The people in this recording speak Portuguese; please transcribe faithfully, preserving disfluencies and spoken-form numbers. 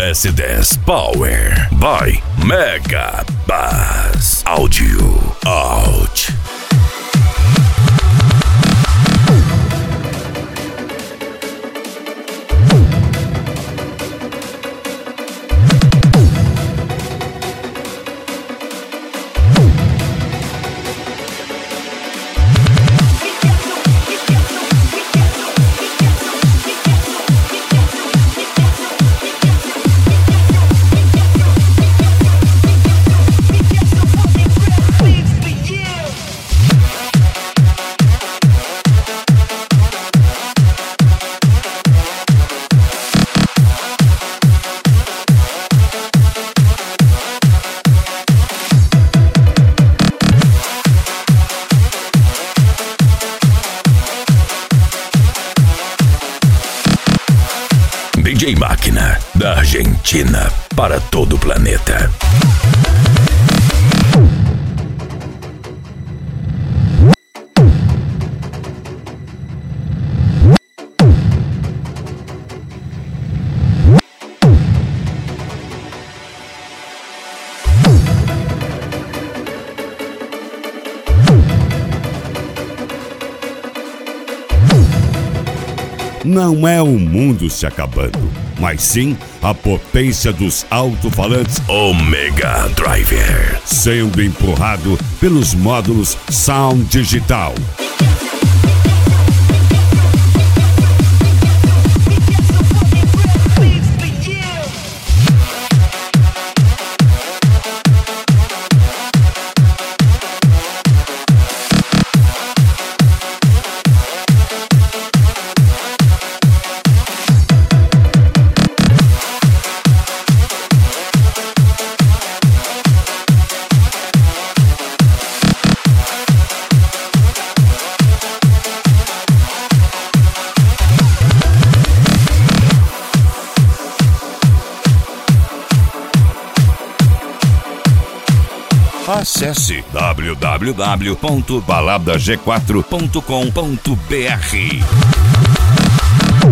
S dez Power by Mega Bass Audio Out. D J Máquina, da Argentina para todo o planeta. Não é o mundo se acabando, mas sim a potência dos alto-falantes Omega Driver sendo empurrado pelos módulos Sound Digital. Acesse w w w ponto balada g quatro ponto com ponto b r.